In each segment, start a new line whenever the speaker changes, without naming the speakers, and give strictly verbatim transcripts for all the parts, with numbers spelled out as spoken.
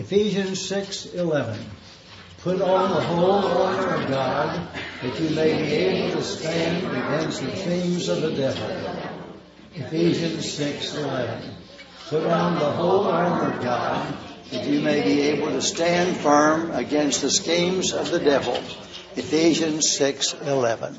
Ephesians six eleven. Put on the whole armor of God, that you may be able to stand against the schemes of the devil. Ephesians six eleven. Put on the whole armor of God, that you may be able to stand firm against the schemes of the devil. Ephesians six eleven.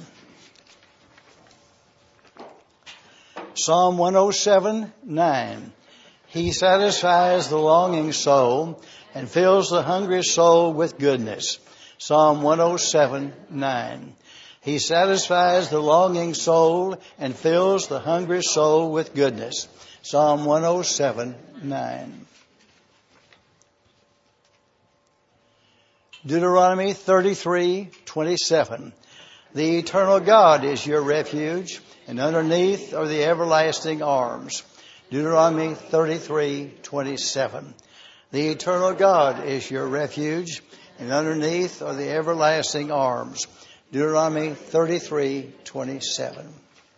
Psalm one oh seven nine. He satisfies the longing soul and fills the hungry soul with goodness. Psalm one oh seven nine. He satisfies the longing soul and fills the hungry soul with goodness. Psalm one oh seven nine. Deuteronomy thirty-three twenty-seven. The eternal God is your refuge, and underneath are the everlasting arms. Deuteronomy thirty-three twenty-seven. The eternal God is your refuge, and underneath are the everlasting arms. Deuteronomy thirty-three twenty-seven.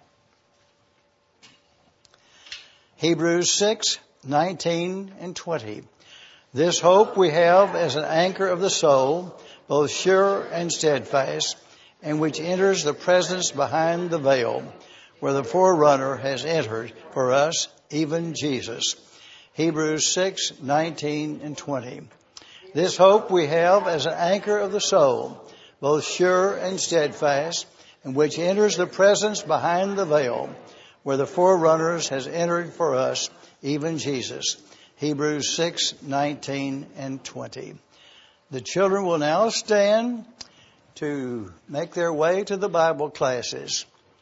Hebrews six nineteen and twenty. This hope we have as an anchor of the soul, both sure and steadfast, and which enters the presence behind the veil, where the forerunner has entered for us, even Jesus. Hebrews six nineteen and twenty. This hope we have as an anchor of the soul, both sure and steadfast, and which enters the presence behind the veil, where the forerunners has entered for us, even Jesus. Hebrews six nineteen and twenty. The children will now stand to make their way to the Bible classes.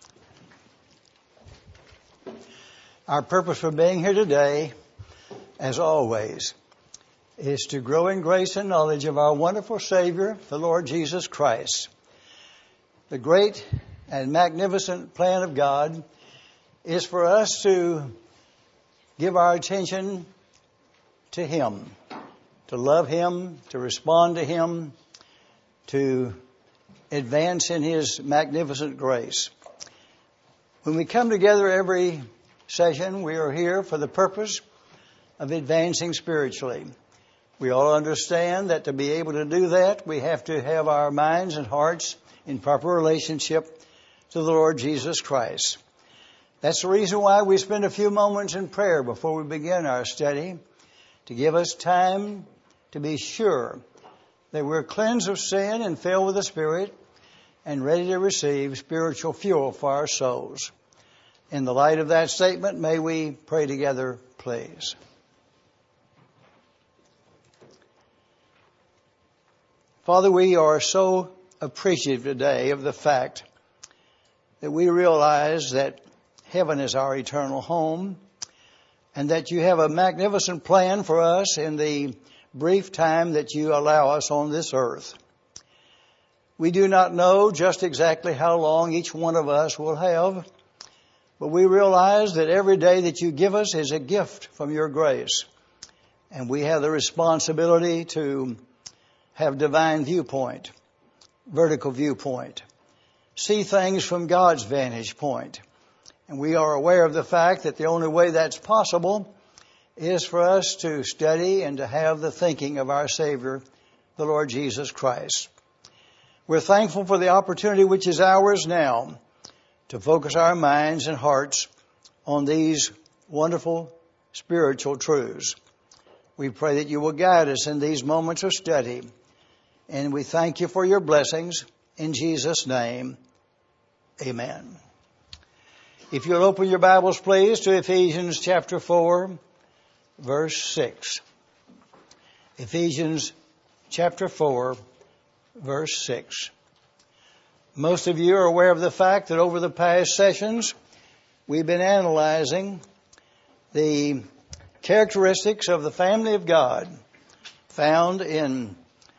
Our purpose for being here today, as always, is to grow in grace and knowledge of our wonderful Savior, the Lord Jesus Christ. The great and magnificent plan of God is for us to give our attention to Him, to love Him, to respond to Him, to advance in His magnificent grace. When we come together every session, we are here for the purpose of advancing spiritually. We all understand that to be able to do that, we have to have our minds and hearts in proper relationship to the Lord Jesus Christ. That's the reason why we spend a few moments in prayer before we begin our study, to give us time to be sure that we're cleansed of sin and filled with the Spirit and ready to receive spiritual fuel for our souls. In the light of that statement, may we pray together, please. Father, we are so appreciative today of the fact that we realize that heaven is our eternal home and that you have a magnificent plan for us in the brief time that you allow us on this earth. We do not know just exactly how long each one of us will have, but we realize that every day that you give us is a gift from your grace. And we have the responsibility to have divine viewpoint, vertical viewpoint, see things from God's vantage point. And we are aware of the fact that the only way that's possible is for us to study and to have the thinking of our Savior, the Lord Jesus Christ. We're thankful for the opportunity which is ours now to focus our minds and hearts on these wonderful spiritual truths. We pray that you will guide us in these moments of study. And we thank you for your blessings. In Jesus' name, amen. If you'll open your Bibles, please, to Ephesians chapter four, verse six. Ephesians chapter four, verse six. Most of you are aware of the fact that over the past sessions, we've been analyzing the characteristics of the family of God found in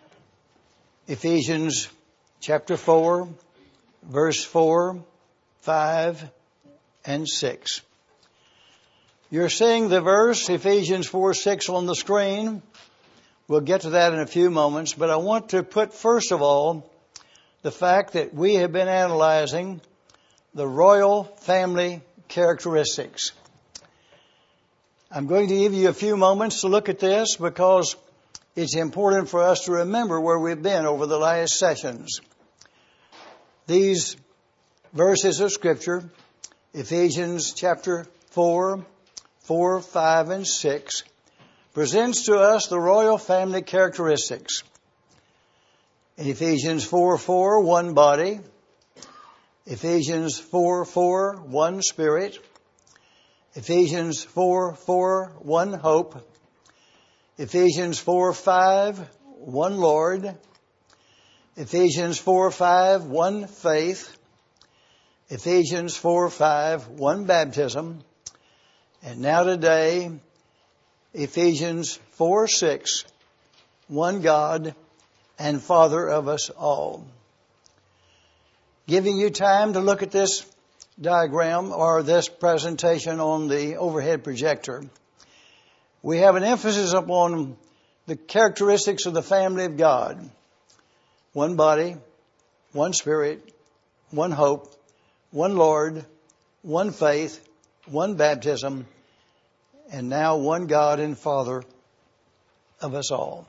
Ephesians chapter four, verse four, five, and six. You're seeing the verse, Ephesians four six, on the screen. We'll get to that in a few moments, but I want to put, first of all, the fact that we have been analyzing the royal family characteristics. I'm going to give you a few moments to look at this because it's important for us to remember where we've been over the last sessions. These verses of Scripture, Ephesians chapter four, four, five, and six, presents to us the royal family characteristics. In Ephesians four four, one body. Ephesians four four, one spirit. Ephesians four four, one hope. Ephesians four five, one Lord. Ephesians four five, one faith. Ephesians four five, one baptism. And now today, Ephesians four six, one God and Father of us all. Giving you time to look at this diagram or this presentation on the overhead projector, we have an emphasis upon the characteristics of the family of God. One body, one spirit, one hope, one Lord, one faith, one baptism, and now one God and Father of us all.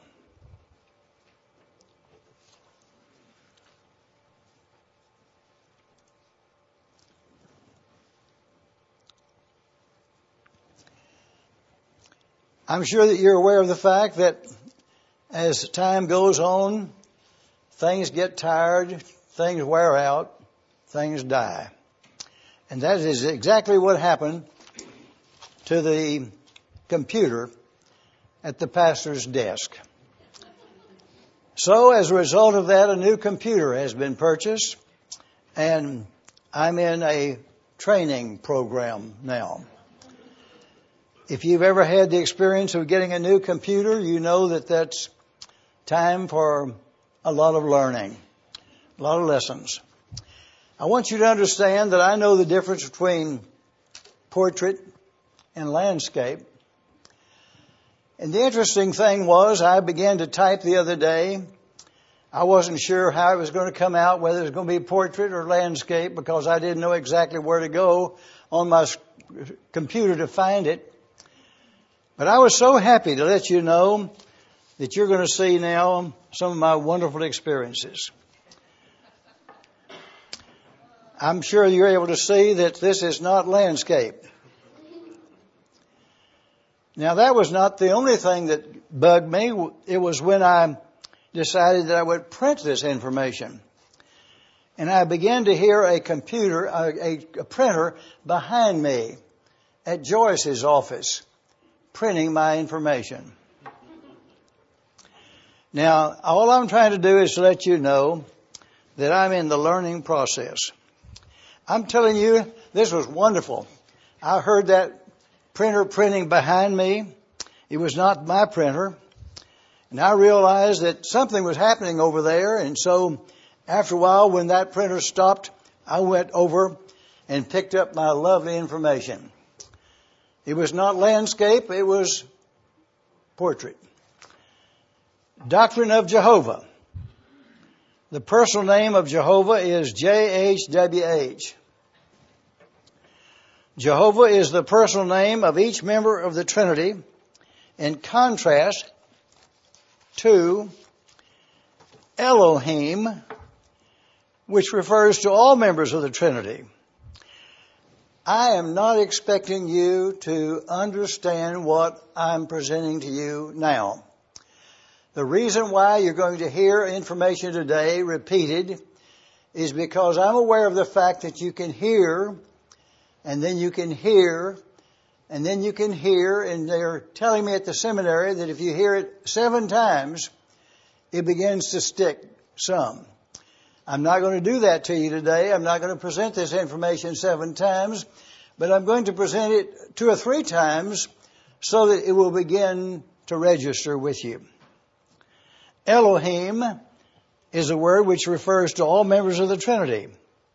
I'm sure that you're aware of the fact that as time goes on, things get tired, things wear out, things die. And that is exactly what happened to the computer at the pastor's desk. So as a result of that, a new computer has been purchased, and I'm in a training program now. If you've ever had the experience of getting a new computer, you know that that's time for a lot of learning, a lot of lessons. I want you to understand that I know the difference between portrait and landscape. And the interesting thing was, I began to type the other day. I wasn't sure how it was going to come out, whether it was going to be portrait or landscape, because I didn't know exactly where to go on my computer to find it. But I was so happy to let you know that you're going to see now some of my wonderful experiences. I'm sure you're able to see that this is not landscape. Now, that was not the only thing that bugged me. It was when I decided that I would print this information. And I began to hear a computer, a, a, a printer behind me at Joyce's office, printing my information. Now, all I'm trying to do is to let you know that I'm in the learning process. I'm telling you, this was wonderful. I heard that printer printing behind me. It was not my printer. And I realized that something was happening over there. And so after a while, when that printer stopped, I went over and picked up my lovely information. It was not landscape, it was portrait. Doctrine of Jehovah. The personal name of Jehovah is J H W H. Jehovah is the personal name of each member of the Trinity, in contrast to Elohim, which refers to all members of the Trinity. I am not expecting you to understand what I'm presenting to you now. The reason why you're going to hear information today repeated is because I'm aware of the fact that you can hear, and then you can hear, and then you can hear, and they're telling me at the seminary that if you hear it seven times, it begins to stick some. I'm not going to do that to you today. I'm not going to present this information seven times, but I'm going to present it two or three times so that it will begin to register with you. Elohim is a word which refers to all members of the Trinity.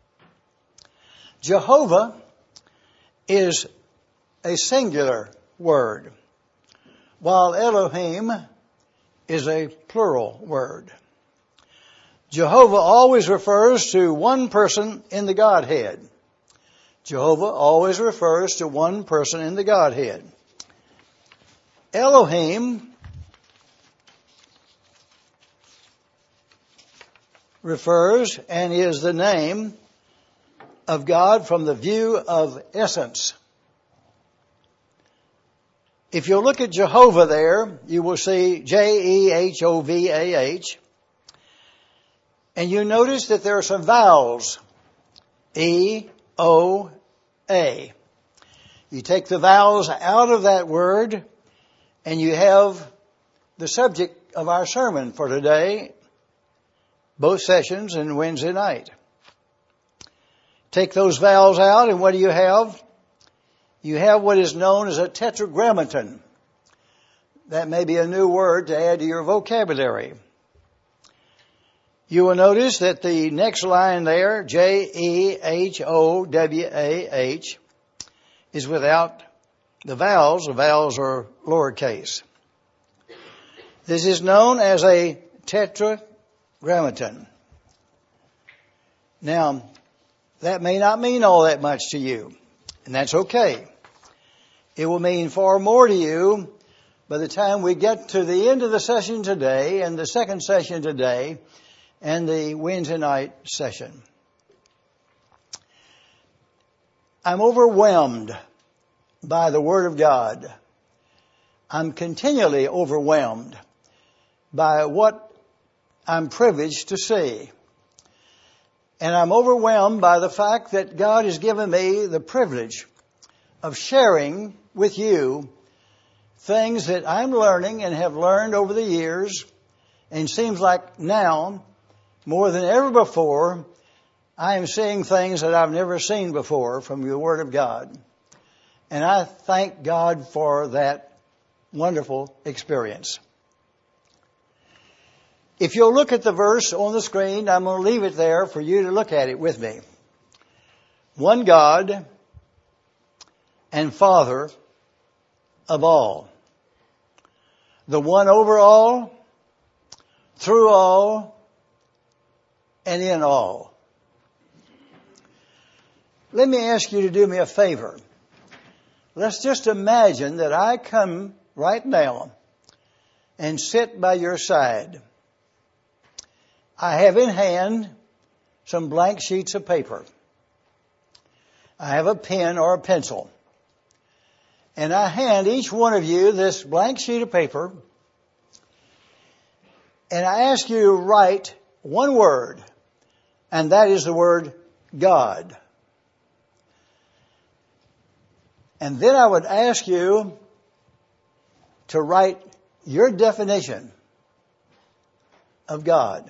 Jehovah is a singular word, while Elohim is a plural word. Jehovah always refers to one person in the Godhead. Jehovah always refers to one person in the Godhead. Elohim refers and is the name of God from the view of essence. If you look at Jehovah there, you will see J E H O V A H. And you notice that there are some vowels. E, O, A. You take the vowels out of that word and you have the subject of our sermon for today, both sessions and Wednesday night. Take those vowels out and what do you have? You have what is known as a tetragrammaton. That may be a new word to add to your vocabulary. You will notice that the next line there, J E H O W A H, is without the vowels. The vowels are lowercase. This is known as a tetragrammaton. Now, that may not mean all that much to you, and that's okay. It will mean far more to you by the time we get to the end of the session today and the second session today and the Wednesday night session. I'm overwhelmed by the Word of God. I'm continually overwhelmed by what I'm privileged to see. And I'm overwhelmed by the fact that God has given me the privilege of sharing with you things that I'm learning and have learned over the years. And it seems like now, more than ever before, I am seeing things that I've never seen before from the Word of God. And I thank God for that wonderful experience. If you'll look at the verse on the screen, I'm going to leave it there for you to look at it with me. One God and Father of all. The one over all, through all, and in all. Let me ask you to do me a favor. Let's just imagine that I come right now and sit by your side. I have in hand some blank sheets of paper. I have a pen or a pencil. And I hand each one of you this blank sheet of paper. And I ask you to write one word. And that is the word God. And then I would ask you to write your definition of God.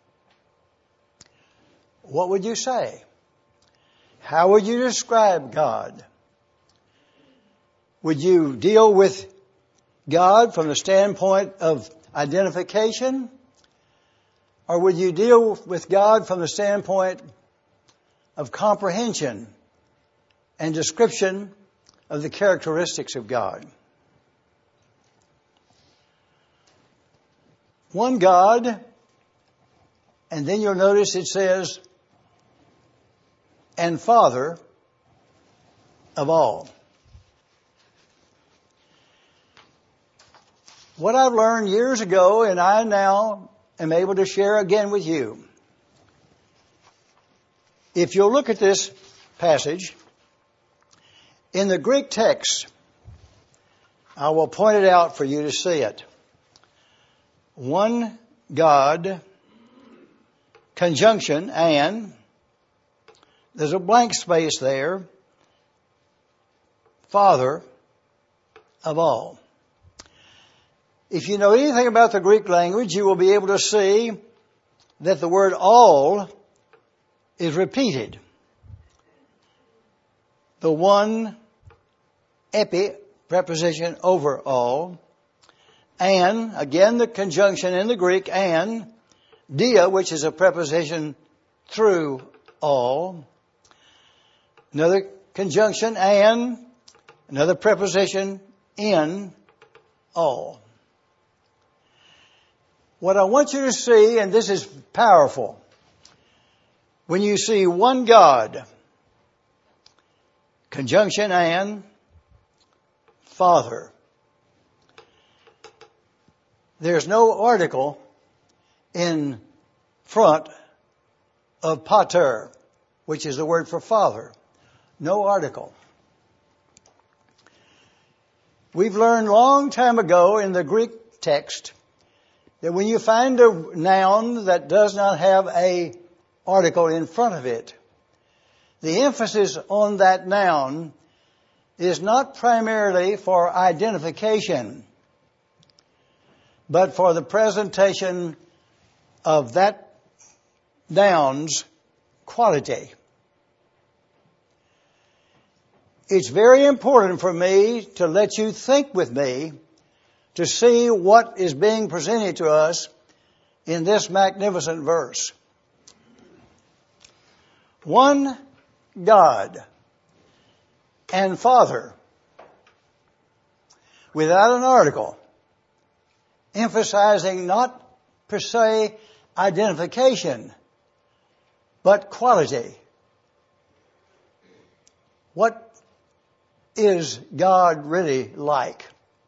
What would you say? How would you describe God? Would you deal with God from the standpoint of identification? Or would you deal with God from the standpoint of comprehension and description of the characteristics of God? One God, and then you'll notice it says, and Father of all. What I've learned years ago, and I now am able to share again with you. If you'll look at this passage, in the Greek text, I will point it out for you to see it. One God, conjunction, and, there's a blank space there, Father of all. If you know anything about the Greek language, you will be able to see that the word all is repeated. The one epi preposition over all, and, again the conjunction in the Greek, and, dia, which is a preposition through all, another conjunction, and, another preposition, in all. What I want you to see, and this is powerful, when you see one God, conjunction and Father, there's no article in front of pater, which is the word for father. No article. We've learned long time ago in the Greek text that when you find a noun that does not have a article in front of it, the emphasis on that noun is not primarily for identification, but for the presentation of that noun's quality. It's very important for me to let you think with me to see what is being presented to us in this magnificent verse. One God and Father, without an article, emphasizing not per se identification, but quality. What is God really like?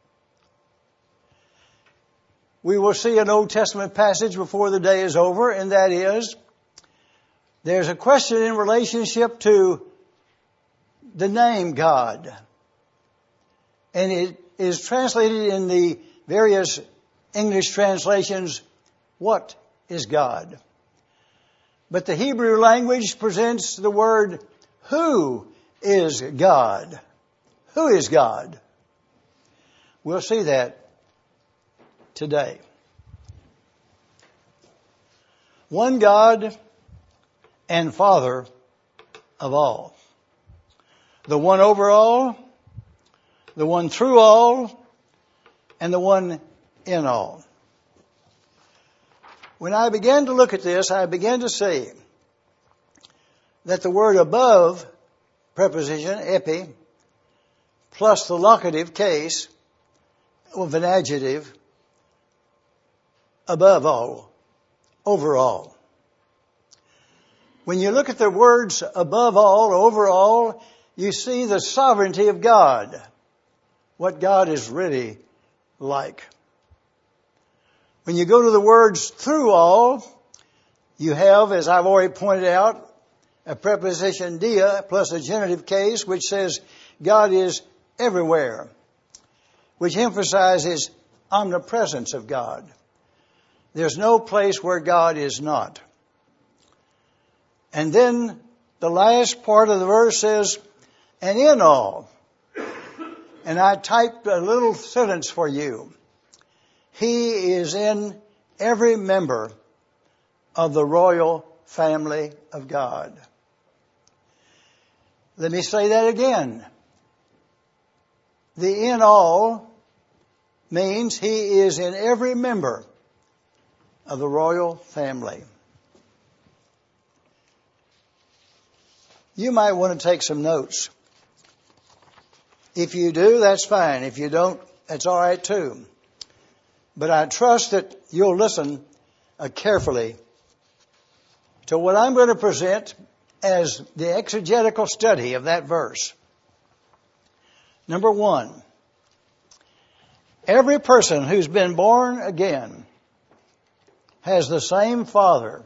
We will see an Old Testament passage before the day is over, and that is, there's a question in relationship to the name God. And it is translated in the various English translations, what is God? But the Hebrew language presents the word, who is God? Who is God? We'll see that today. One God and Father of all. The one over all, the one through all, and the one in all. When I began to look at this, I began to see that the word above preposition, epi, plus the locative case of an adjective, above all, over all. When you look at the words above all, over all, you see the sovereignty of God, what God is really like. When you go to the words through all, you have, as I've already pointed out, a preposition dia plus a genitive case which says God is everywhere, which emphasizes omnipresence of God. There's no place where God is not. And then the last part of the verse says, and in all. And I typed a little sentence for you. He is in every member of the royal family of God. Let me say that again. The in all means he is in every member of the royal family. You might want to take some notes. If you do, that's fine. If you don't, that's all right too. But I trust that you'll listen uh, carefully to what I'm going to present as the exegetical study of that verse. Number one, every person who's been born again has the same Father,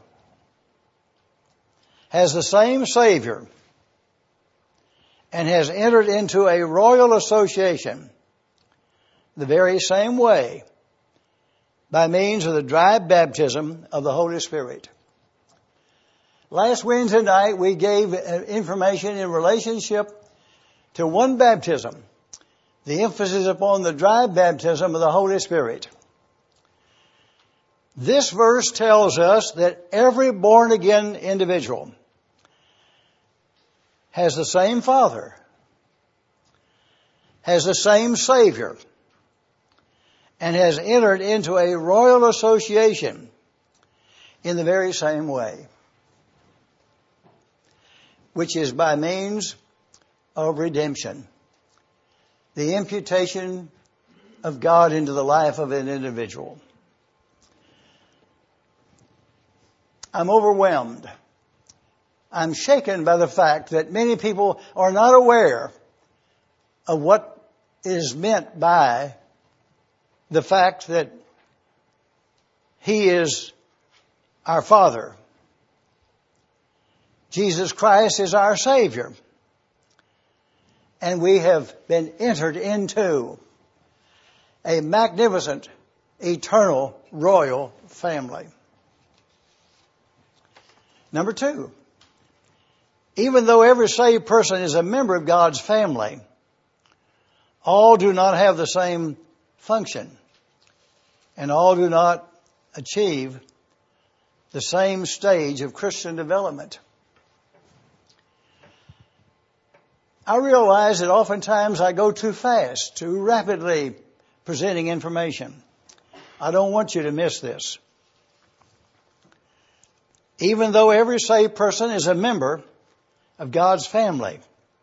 has the same Savior, and has entered into a royal association the very same way by means of the dry baptism of the Holy Spirit. Last Wednesday night we gave information in relationship to one baptism, the emphasis upon the dry baptism of the Holy Spirit. This verse tells us that every born-again individual has the same Father, has the same Savior, and has entered into a royal association in the very same way, which is by means of redemption, the imputation of God into the life of an individual. I'm overwhelmed. I'm shaken by the fact that many people are not aware of what is meant by the fact that He is our Father. Jesus Christ is our Savior. And we have been entered into a magnificent, eternal, royal family. Number two, even though every saved person is a member of God's family, all do not have the same function, and all do not achieve the same stage of Christian development. I realize that oftentimes I go too fast, too rapidly presenting information. I don't want you to miss this. Even though every saved person is a member of God's family,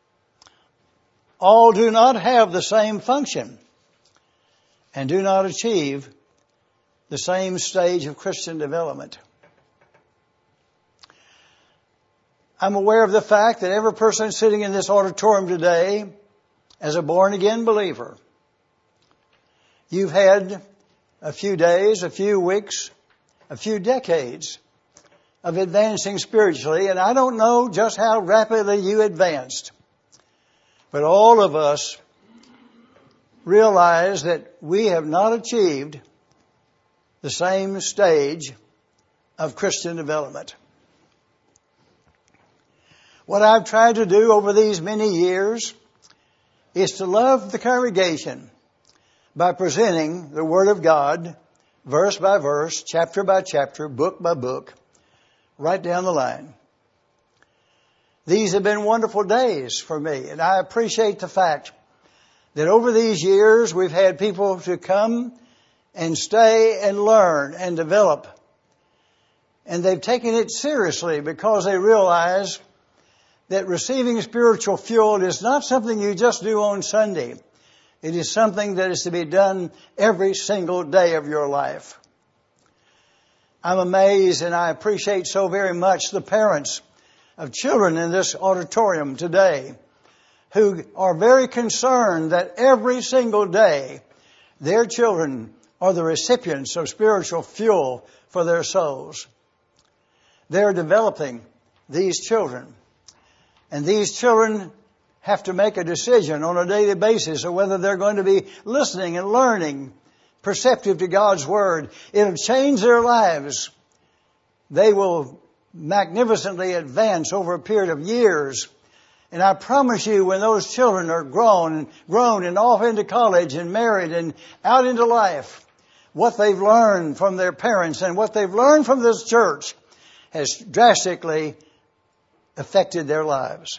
all do not have the same function and do not achieve the same stage of Christian development. I'm aware of the fact that every person sitting in this auditorium today, as a born-again believer, you've had a few days, a few weeks, a few decades of advancing spiritually, and I don't know just how rapidly you advanced, but all of us realize that we have not achieved the same stage of Christian development. What I've tried to do over these many years is to love the congregation by presenting the Word of God, verse by verse, chapter by chapter, book by book, right down the line. These have been wonderful days for me, and I appreciate the fact that over these years we've had people to come and stay and learn and develop. And they've taken it seriously because they realize that receiving spiritual fuel is not something you just do on Sunday. It is something that is to be done every single day of your life. I'm amazed and I appreciate so very much the parents of children in this auditorium today who are very concerned that every single day their children are the recipients of spiritual fuel for their souls. They're developing these children. And these children have to make a decision on a daily basis of whether they're going to be listening and learning, perceptive to God's Word. It'll change their lives. They will magnificently advance over a period of years. And I promise you, when those children are grown, grown and off into college and married and out into life, what they've learned from their parents and what they've learned from this church has drastically affected their lives.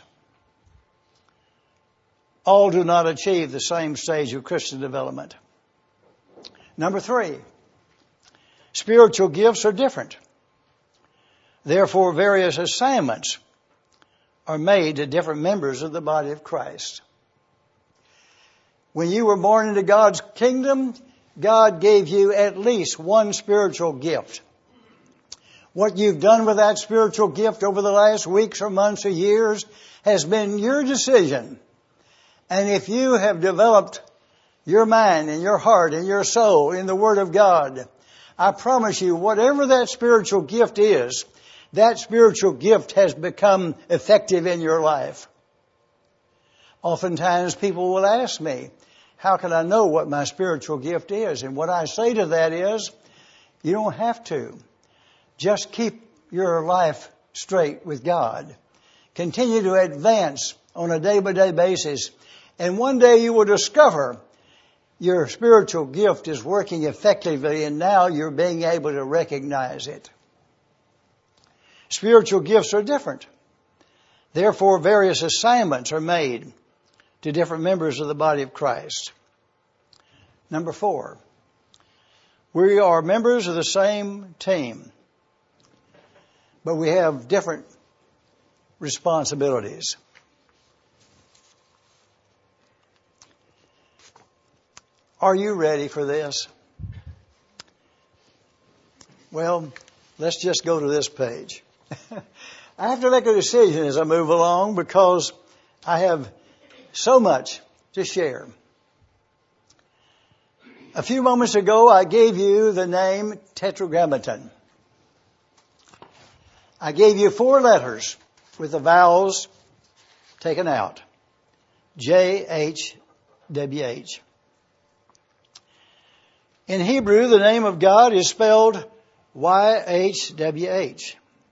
All do not achieve the same stage of Christian development. Number three, spiritual gifts are different. Therefore, various assignments are made to different members of the body of Christ. When you were born into God's kingdom, God gave you at least one spiritual gift. What you've done with that spiritual gift over the last weeks or months or years has been your decision. And if you have developed your mind and your heart and your soul in the Word of God, I promise you, whatever that spiritual gift is, that spiritual gift has become effective in your life. Oftentimes people will ask me, how can I know what my spiritual gift is? And what I say to that is, you don't have to. Just keep your life straight with God. Continue to advance on a day-by-day basis. And one day you will discover your spiritual gift is working effectively, and now you're being able to recognize it. Spiritual gifts are different. Therefore, various assignments are made to different members of the body of Christ. Number four, we are members of the same team, but we have different responsibilities. Are you ready for this? Well, let's just go to this page. I have to make a decision as I move along because I have so much to share. A few moments ago, I gave you the name Tetragrammaton. I gave you four letters with the vowels taken out. J H W H. In Hebrew, the name of God is spelled Y H W H.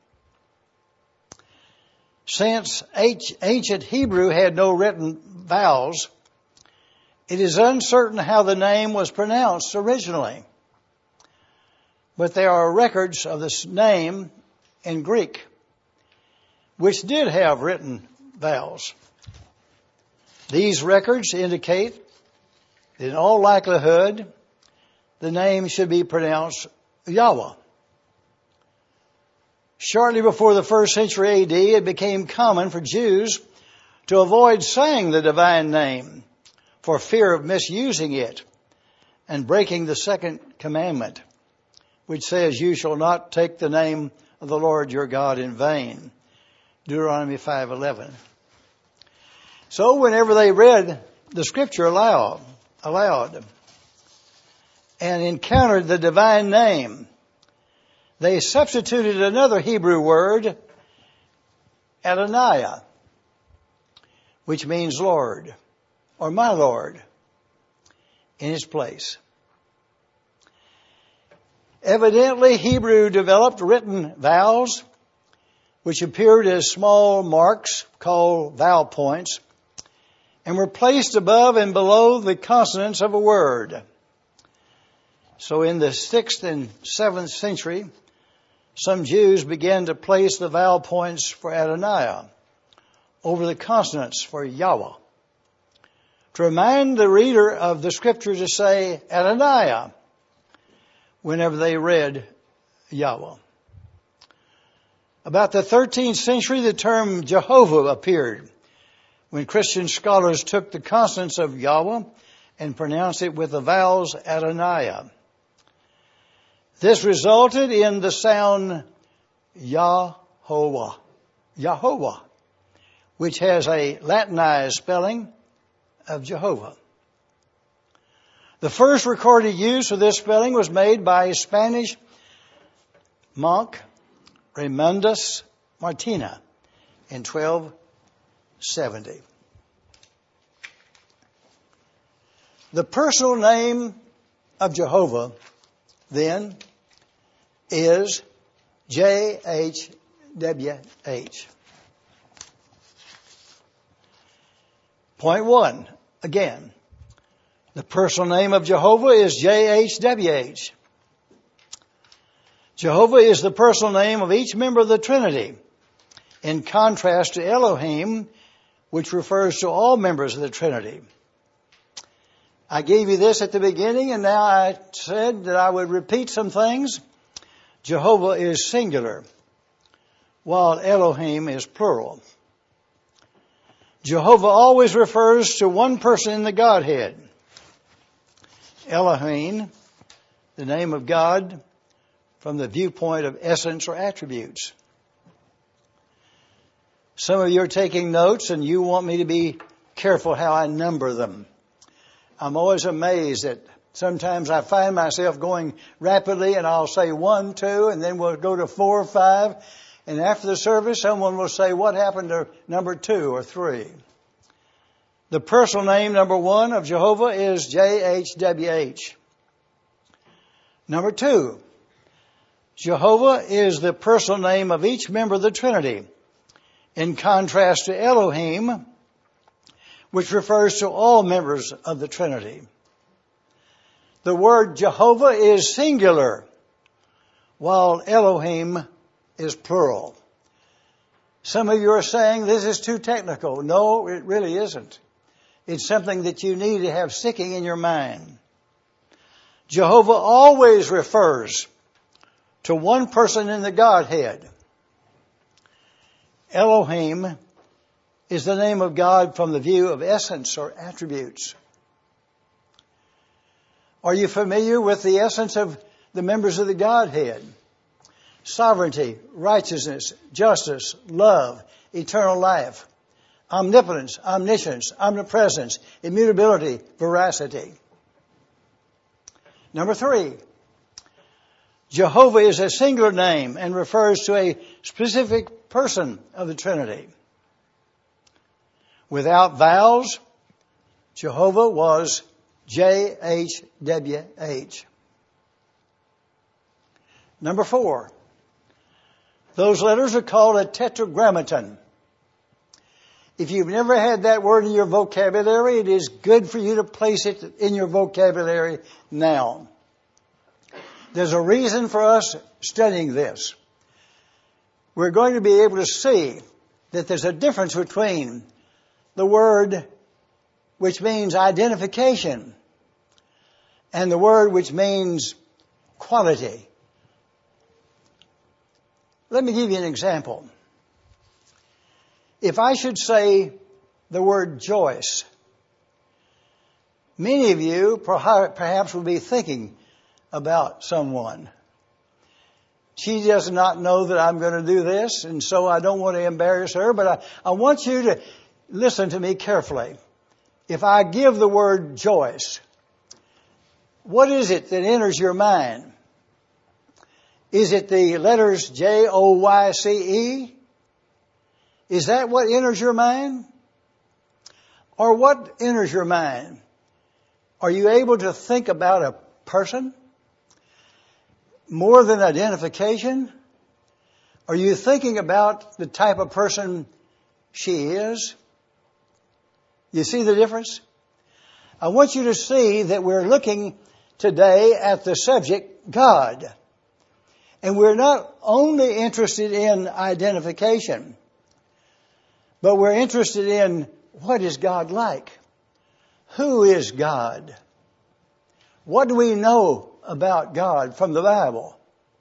Since ancient Hebrew had no written vowels, it is uncertain how the name was pronounced originally. But there are records of this name in Greek, which did have written vowels. These records indicate that in all likelihood, the name should be pronounced Yahweh. Shortly before the first century A D, it became common for Jews to avoid saying the divine name for fear of misusing it and breaking the second commandment, which says, "You shall not take the name of the Lord your God in vain." Deuteronomy five eleven. So whenever they read the scripture aloud, aloud and encountered the divine name, they substituted another Hebrew word, Adonai, which means Lord or my Lord, in its place. Evidently, Hebrew developed written vowels, which appeared as small marks called vowel points, and were placed above and below the consonants of a word. So in the sixth and seventh century, some Jews began to place the vowel points for Adonai over the consonants for Yahweh, to remind the reader of the scripture to say Adonai whenever they read Yahweh. About the thirteenth century, the term Jehovah appeared, when Christian scholars took the consonants of Yahweh and pronounced it with the vowels Adonai. This resulted in the sound Yahovah, Yahovah, which has a Latinized spelling of Jehovah. The first recorded use of this spelling was made by a Spanish monk, Raymundus Martina, in twelve seventy. The personal name of Jehovah, then, is J H W H. Point one, again, the personal name of Jehovah is J H W H. Jehovah is the personal name of each member of the Trinity, in contrast to Elohim, which refers to all members of the Trinity. I gave you this at the beginning, and now I said that I would repeat some things. Jehovah is singular, while Elohim is plural. Jehovah always refers to one person in the Godhead. Elohim, the name of God, from the viewpoint of essence or attributes. Some of you are taking notes and you want me to be careful how I number them. I'm always amazed that sometimes I find myself going rapidly and I'll say one, two, and then we'll go to four or five. And after the service, someone will say, what happened to number two or three? The personal name, number one, of Jehovah is J H W H. Number two, Jehovah is the personal name of each member of the Trinity, in contrast to Elohim, which refers to all members of the Trinity. The word Jehovah is singular, while Elohim is plural. Some of you are saying this is too technical. No, it really isn't. It's something that you need to have sticking in your mind. Jehovah always refers to one person in the Godhead. Elohim is the name of God from the view of essence or attributes. Are you familiar with the essence of the members of the Godhead? Sovereignty, righteousness, justice, love, eternal life, omnipotence, omniscience, omnipresence, immutability, veracity. Number three, Jehovah is a singular name and refers to a specific person of the Trinity. Without vowels, Jehovah was J H W H. Number four, those letters are called a tetragrammaton. If you've never had that word in your vocabulary, it is good for you to place it in your vocabulary now. There's a reason for us studying this. We're going to be able to see that there's a difference between the word which means identification and the word which means quality. Let me give you an example. If I should say the word Joyce, many of you perhaps will be thinking about someone. She does not know that I'm going to do this, and so I don't want to embarrass her, but I, I want you to listen to me carefully. If I give the word Joyce, what is it that enters your mind? Is it the letters J O Y C E? Is that what enters your mind? Or what enters your mind? Are you able to think about a person more than identification? Are you thinking about the type of person she is? You see the difference? I want you to see that we're looking today at the subject God. And we're not only interested in identification, but we're interested in what is God like? Who is God? What do we know about God from the Bible?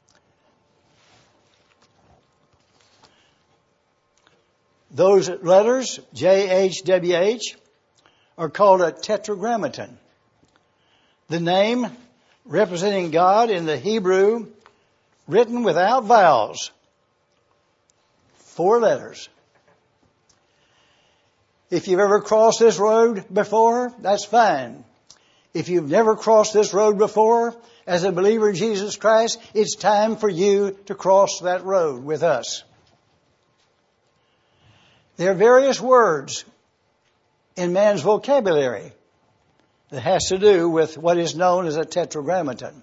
Those letters, J H W H, are called a tetragrammaton. The name representing God in the Hebrew, written without vowels. Four letters. If you've ever crossed this road before, that's fine. If you've never crossed this road before, as a believer in Jesus Christ, it's time for you to cross that road with us. There are various words in man's vocabulary that has to do with what is known as a tetragrammaton.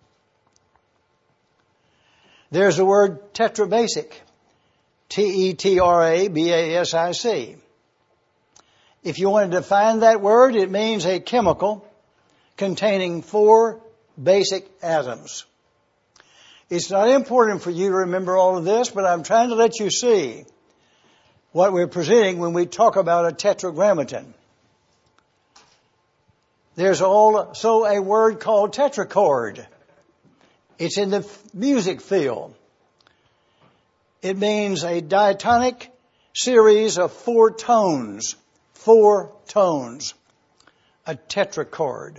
There's the word tetrabasic, T E T R A B A S I C. If you want to define that word, it means a chemical containing four basic atoms. It's not important for you to remember all of this, but I'm trying to let you see what we're presenting when we talk about a tetragrammaton. There's also a word called tetrachord. It's in the music field. It means a diatonic series of four tones. Four tones. A tetrachord.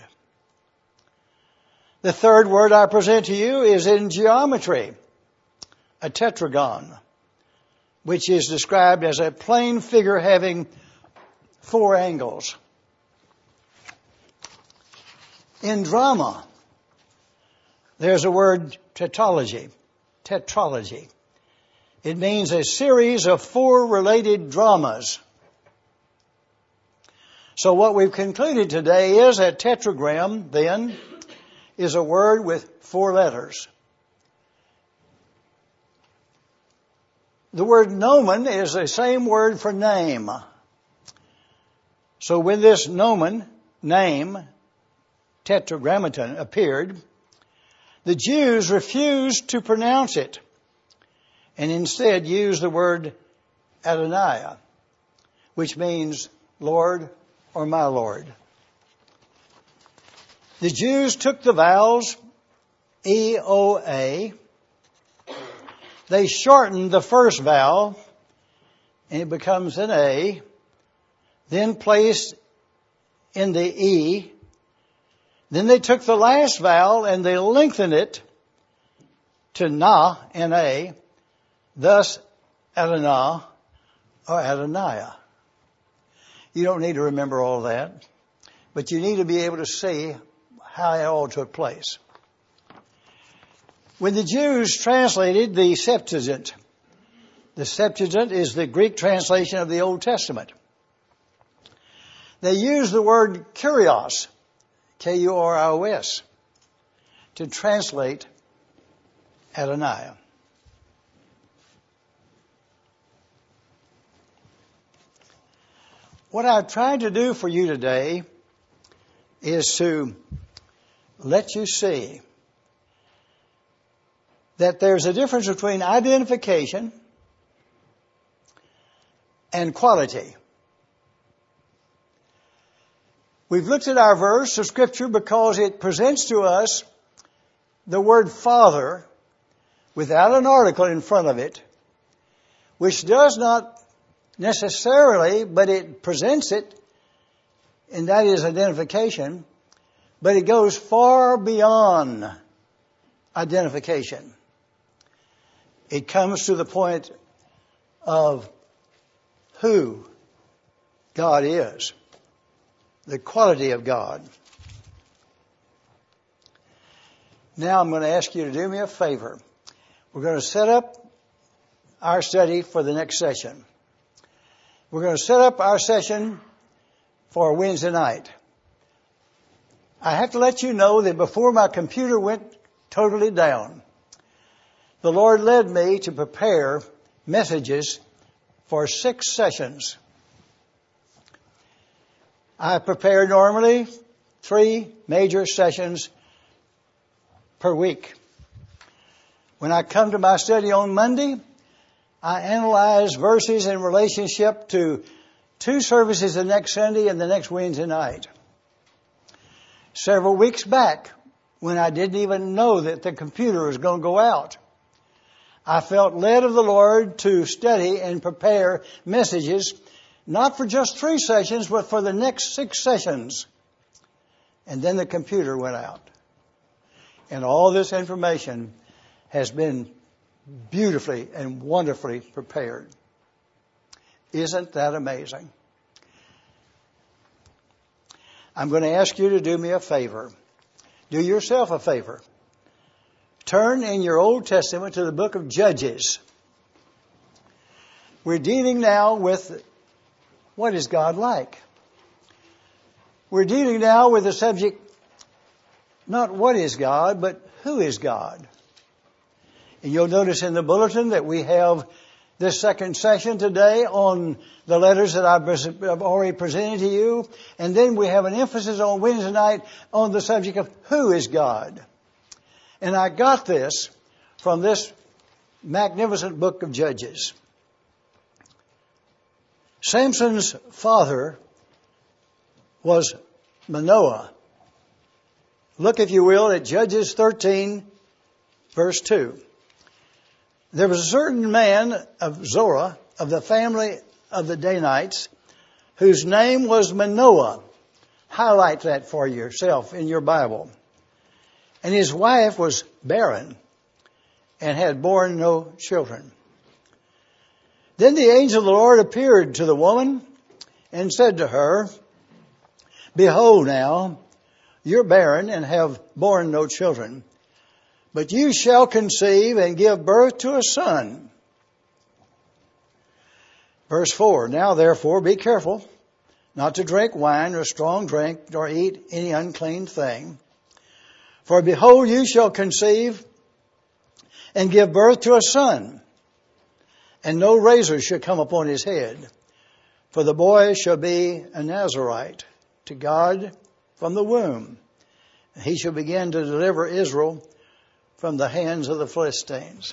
The third word I present to you is in geometry. A tetragon, which is described as a plane figure having four angles. In drama, there's a word tetralogy. Tetralogy. It means a series of four related dramas. So what we've concluded today is a tetragram, then, is a word with four letters. The word nomen is the same word for name. So when this nomen, name, tetragrammaton appeared, the Jews refused to pronounce it and instead used the word Adonai, which means Lord or my Lord. The Jews took the vowels E O A. They shortened the first vowel and it becomes an A, then placed in the E. Then they took the last vowel and they lengthened it to Na, N A, thus Adonai or Adoniah. You don't need to remember all that, but you need to be able to see how it all took place. When the Jews translated the Septuagint, the Septuagint is the Greek translation of the Old Testament. They used the word kurios, K U R I O S, to translate Adonai. What I've tried to do for you today is to let you see that there's a difference between identification and quality. We've looked at our verse of Scripture because it presents to us the word Father without an article in front of it, which does not necessarily, but it presents it, and that is identification, but it goes far beyond identification. It comes to the point of who God is, the quality of God. Now I'm going to ask you to do me a favor. We're going to set up our study for the next session. We're going to set up our session for Wednesday night. I have to let you know that before my computer went totally down, the Lord led me to prepare messages for six sessions. I prepare normally three major sessions per week. When I come to my study on Monday, I analyze verses in relationship to two services the next Sunday and the next Wednesday night. Several weeks back, when I didn't even know that the computer was going to go out, I felt led of the Lord to study and prepare messages, not for just three sessions, but for the next six sessions. And then the computer went out. And all this information has been beautifully and wonderfully prepared. Isn't that amazing? I'm going to ask you to do me a favor. Do yourself a favor. Turn in your Old Testament to the book of Judges. We're dealing now with what is God like? We're dealing now with the subject, not what is God, but who is God? And you'll notice in the bulletin that we have this second session today on the letters that I've already presented to you. And then we have an emphasis on Wednesday night on the subject of who is God. And I got this from this magnificent book of Judges. Samson's father was Manoah. Look, if you will, at Judges thirteen, verse two. There was a certain man of Zorah, of the family of the Danites, whose name was Manoah. Highlight that for yourself in your Bible. And his wife was barren and had borne no children. Then the angel of the Lord appeared to the woman and said to her, Behold now, you're barren and have borne no children, but you shall conceive and give birth to a son. Verse four, Now therefore be careful not to drink wine or strong drink, nor eat any unclean thing. For behold, you shall conceive and give birth to a son, and no razor shall come upon his head. For the boy shall be a Nazarite to God from the womb, and he shall begin to deliver Israel from the hands of the Philistines.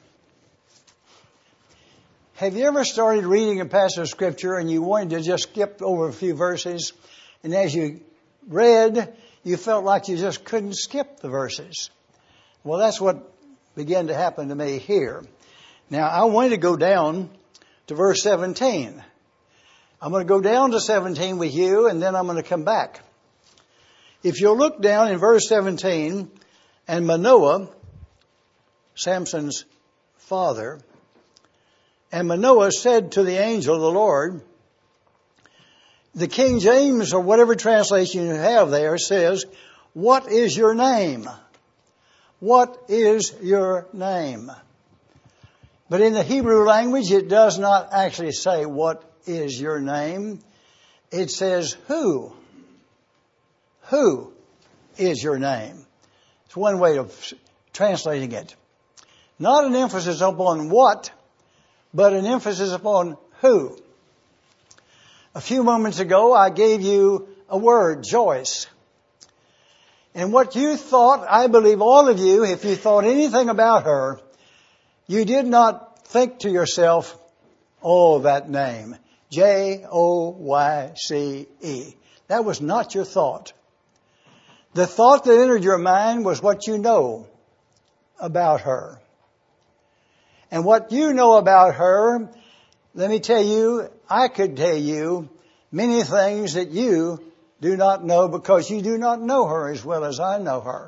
Have you ever started reading a passage of Scripture and you wanted to just skip over a few verses, and as you read, you felt like you just couldn't skip the verses? Well, that's what began to happen to me here. Now, I want to go down to verse seventeen. I'm going to go down to seventeen with you, and then I'm going to come back. If you'll look down in verse seventeen, and Manoah, Samson's father, and Manoah said to the angel of the Lord, the King James or whatever translation you have there says, What is your name? what is your name? But in the Hebrew language, it does not actually say, what is your name? It says, who? Who is your name? It's one way of translating it. Not an emphasis upon what, but an emphasis upon who. A few moments ago, I gave you a word, Joyce. And what you thought, I believe all of you, if you thought anything about her, you did not think to yourself, oh, that name, J O Y C E. That was not your thought. The thought that entered your mind was what you know about her. And what you know about her, let me tell you, I could tell you many things that you do not know because you do not know her as well as I know her.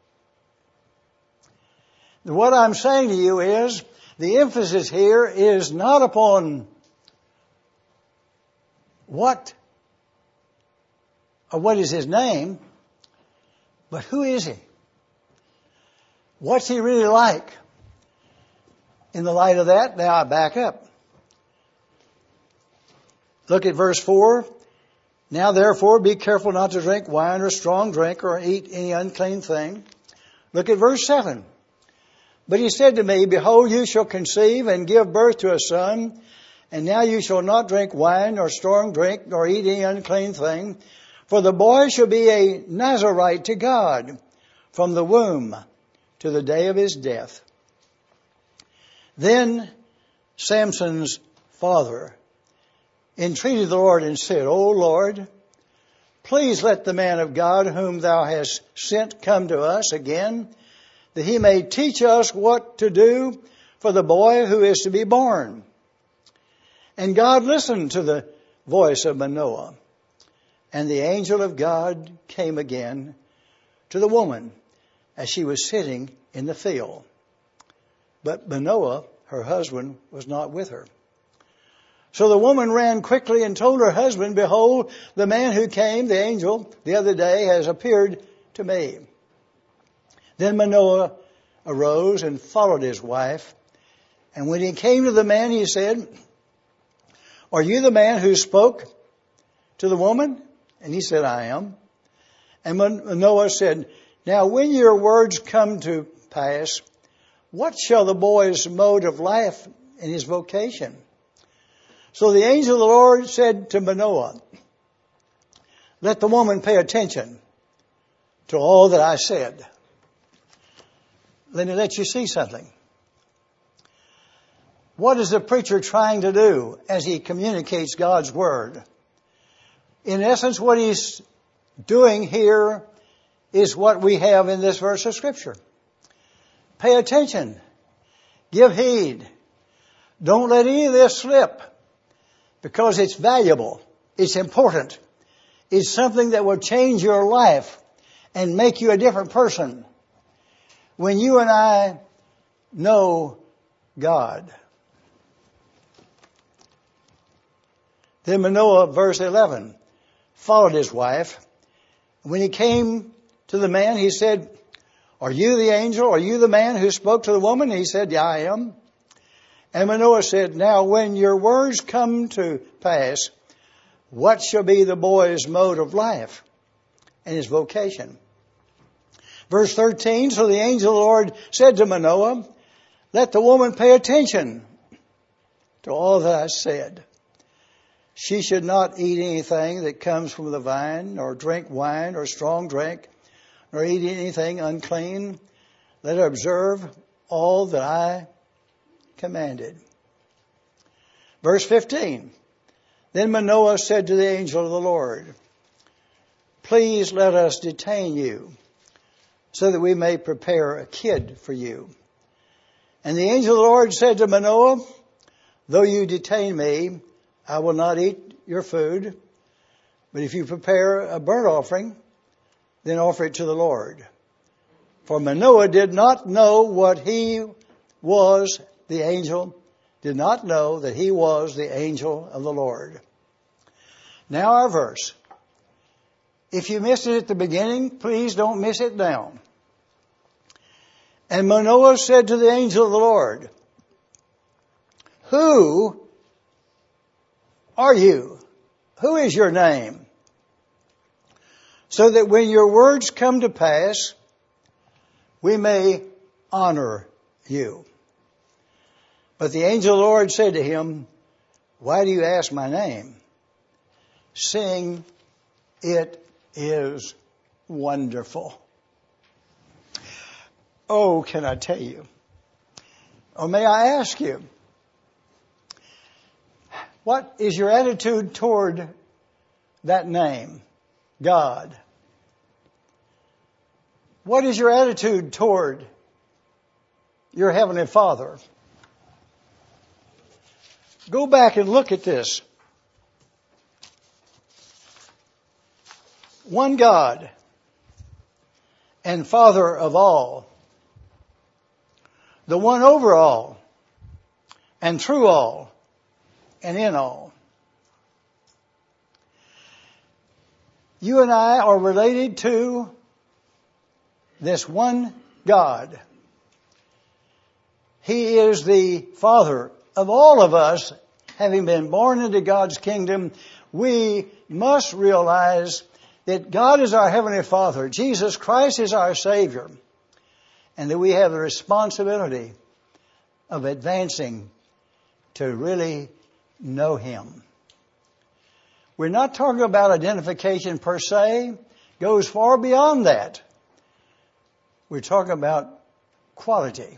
What I'm saying to you is, the emphasis here is not upon what or what is his name, but who is he? What's he really like? In the light of that, now I back up. Look at verse four. Now therefore be careful not to drink wine or strong drink or eat any unclean thing. Look at verse seven. But he said to me, behold, you shall conceive and give birth to a son, and now you shall not drink wine nor strong drink nor eat any unclean thing, for the boy shall be a Nazarite to God from the womb to the day of his death. Then Samson's father entreated the Lord and said, O Lord, please let the man of God whom thou hast sent come to us again, that he may teach us what to do for the boy who is to be born. And God listened to the voice of Manoah. And the angel of God came again to the woman as she was sitting in the field. But Manoah, her husband, was not with her. So the woman ran quickly and told her husband, behold, the man who came, the angel, the other day has appeared to me. Then Manoah arose and followed his wife. And when he came to the man, he said, are you the man who spoke to the woman? And he said, I am. And Manoah said, now when your words come to pass, what shall the boy's mode of life and his vocation? So the angel of the Lord said to Manoah, let the woman pay attention to all that I said. Let me let you see something. What is the preacher trying to do as he communicates God's word? In essence, what he's doing here is what we have in this verse of Scripture. Pay attention. Give heed. Don't let any of this slip, because it's valuable. It's important. It's something that will change your life and make you a different person when you and I know God. Then Manoah, verse eleven, followed his wife. When he came to the man, he said, are you the angel? Are you the man who spoke to the woman? He said, yeah, I am. And Manoah said, now when your words come to pass, what shall be the boy's mode of life and his vocation? Verse thirteen, so the angel of the Lord said to Manoah, let the woman pay attention to all that I said. She should not eat anything that comes from the vine, nor drink wine or strong drink, nor eat anything unclean. Let her observe all that I commanded. Verse fifteen, then Manoah said to the angel of the Lord, please let us detain you, so that we may prepare a kid for you. And the angel of the Lord said to Manoah, though you detain me, I will not eat your food, but if you prepare a burnt offering, then offer it to the Lord. For Manoah did not know what he was, the angel, did not know that he was the angel of the Lord. Now our verse. If you missed it at the beginning, please don't miss it now. And Manoah said to the angel of the Lord, who are you? Who is your name? So that when your words come to pass, we may honor you. But the angel of the Lord said to him, why do you ask my name? Seeing it is wonderful. Oh, can I tell you? Or may I ask you, what is your attitude toward that name, God? What is your attitude toward your Heavenly Father? Go back and look at this. One God and Father of all, the one over all and through all and in all. You and I are related to this one God. He is the Father of all of us. Having been born into God's kingdom, we must realize that God is our Heavenly Father. Jesus Christ is our Savior. And that we have the responsibility of advancing to really know Him. We're not talking about identification per se. It goes far beyond that. We're talking about quality.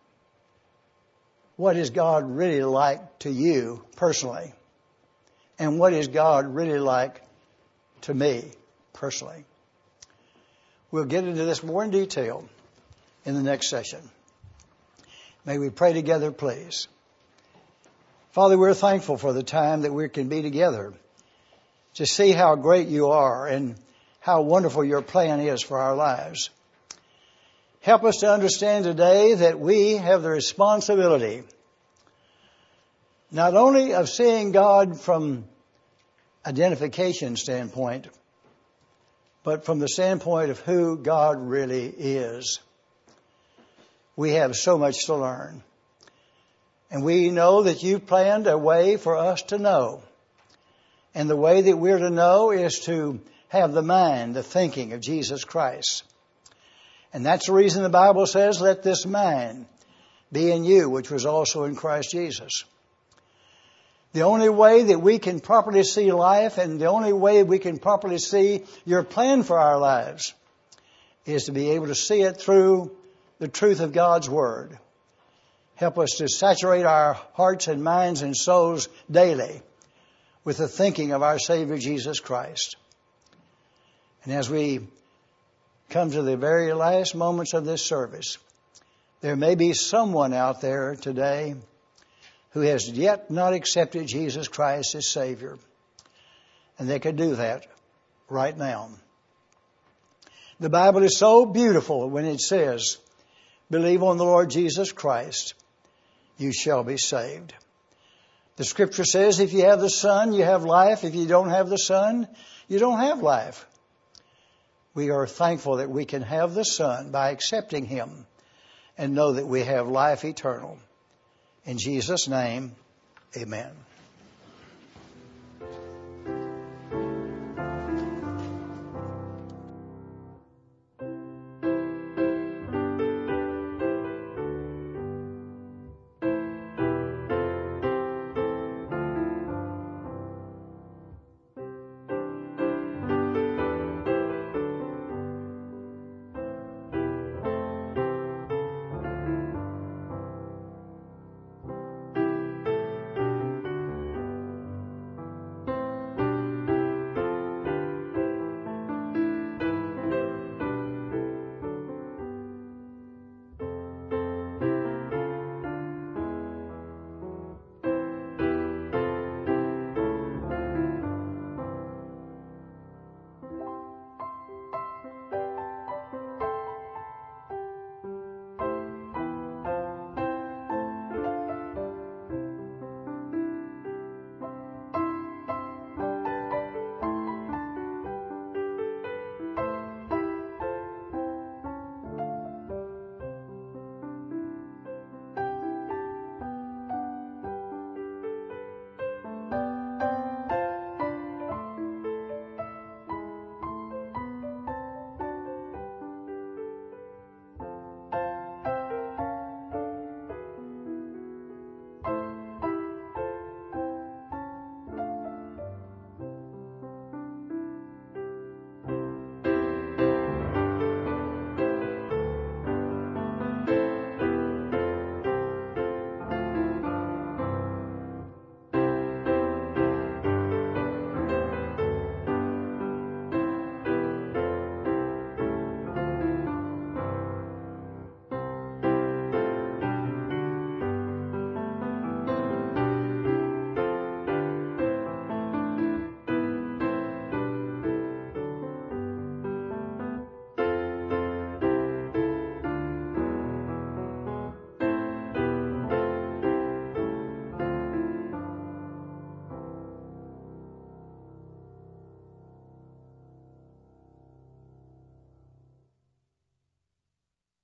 What is God really like to you personally? And what is God really like to me personally? We'll get into this more in detail in the next session. May we pray together, please. Father, we're thankful for the time that we can be together to see how great you are and how wonderful your plan is for our lives. Help us to understand today that we have the responsibility not only of seeing God from identification standpoint, but from the standpoint of who God really is. We have so much to learn. And we know that you've planned a way for us to know. And the way that we're to know is to have the mind, the thinking of Jesus Christ. And that's the reason the Bible says, let this mind be in you, which was also in Christ Jesus. The only way that we can properly see life and the only way we can properly see your plan for our lives is to be able to see it through the truth of God's Word. Help us to saturate our hearts and minds and souls daily with the thinking of our Savior Jesus Christ. And as we come to the very last moments of this service, there may be someone out there today who has yet not accepted Jesus Christ as Savior. And they could do that right now. The Bible is so beautiful when it says, believe on the Lord Jesus Christ, you shall be saved. The Scripture says if you have the Son, you have life. If you don't have the Son, you don't have life. We are thankful that we can have the Son by accepting Him and know that we have life eternal. In Jesus' name, amen.